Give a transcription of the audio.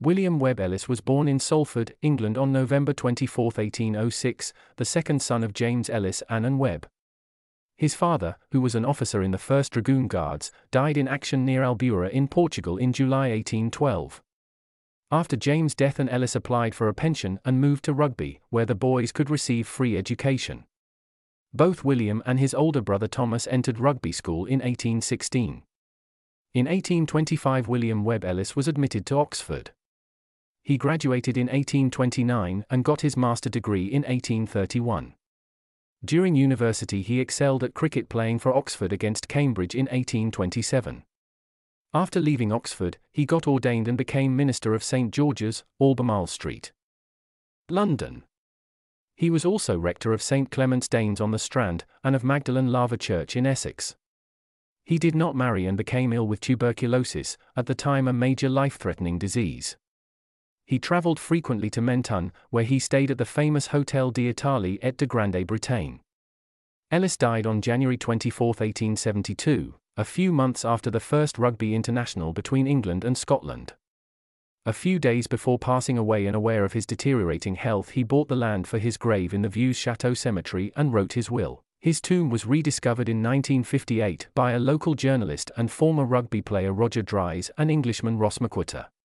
William Webb Ellis was born in Salford, England on November 24, 1806, the second son of James Ellis and Anne Webb. His father, who was an officer in the 1st Dragoon Guards, died in action near Albufeira in Portugal in July 1812. After James' death, Ellis applied for a pension and moved to Rugby, where the boys could receive free education. Both William and his older brother Thomas entered Rugby School in 1816. In 1825, William Webb Ellis was admitted to Oxford. He graduated in 1829 and got his master's degree in 1831. During university he excelled at cricket, playing for Oxford against Cambridge in 1827. After leaving Oxford, he got ordained and became minister of St George's, Albemarle Street, London. He was also rector of St Clement's Danes on the Strand, and of Magdalen Lava Church in Essex. He did not marry and became ill with tuberculosis, at the time a major life-threatening disease. He travelled frequently to Menton, where he stayed at the famous Hotel d'Italie et de Grande Bretagne. Ellis died on January 24, 1872, a few months after the first rugby international between England and Scotland. A few days before passing away and aware of his deteriorating health, he bought the land for his grave in the Vieux Chateau Cemetery and wrote his will. His tomb was rediscovered in 1958 by a local journalist and former rugby player Roger Dries and Englishman Ross McQuarter.